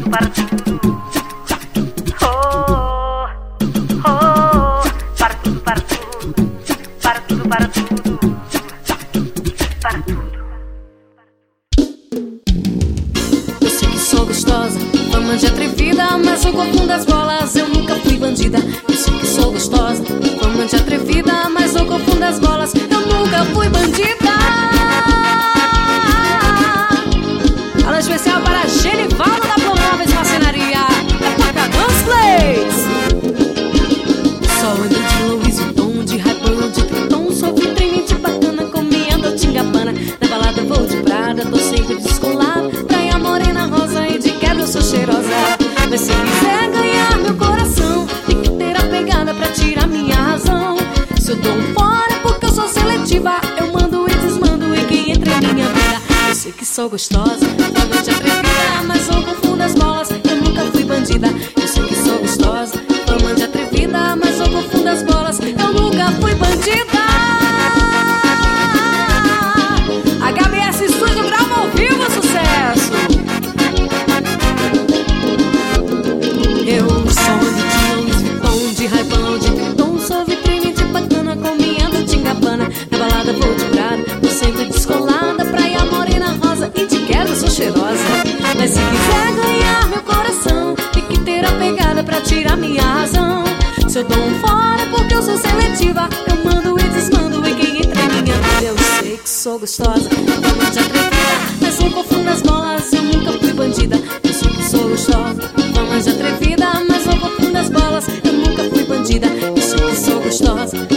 para tudo. Oh, oh, para tudo, para tudo. Para tudo, para tudo. Para tudo. Eu sei que sou gostosa, fama de atrevida, mas o corpo das bolas eu nunca fui bandida. Eu sei que sou gostosa, fama de atrevida, mas o corpo das bolas eu nunca fui bandida. Alô especial para Genivaldo da Promóveis Marcenaria, da Pacadãs Plays. Só ando de Louis Vuitton, de Ray-Ban, de Triton, sou vitrine de bacana, comendo Tingabana. Na balada vou de Prada, tô sempre descolada, praia morena rosa e de quebra eu sou cheirosa. Mas se quiser ganhar meu coração, tem que ter a pegada pra tirar minha razão. Se eu dou um fora é porque eu sou seletiva, eu mando e desmando e quem entra em minha vida. Eu sei que sou gostosa, fama de atrevida, mas não confundo as bolas, eu nunca fui bandida. Eu sei que sou gostosa, fama de atrevida, mas não confundo as bolas, eu nunca fui bandida. HBS Studio grava ao vivo, sucesso. Eu sou de Louis Vuitton, de Ray-Ban, de Triton, sou vitrine de bacana, comendo Tingabana. Na balada vou de Prada, tô sempre descolada, praia morena rosa e de queda sou cheirosa. Mas se quiser ganhar meu coração, tem que ter a pegada pra tirar minha razão. Se eu dou um fora porque eu sou seletiva, eu mando e desmando e quem entra em minha vida. Eu sei que sou gostosa, fama de atrevida, mas não confundo as bolas, eu nunca fui bandida. Eu sei que sou gostosa, fama de atrevida, mas não confundo as bolas, eu nunca fui bandida. Eu sei que sou gostosa,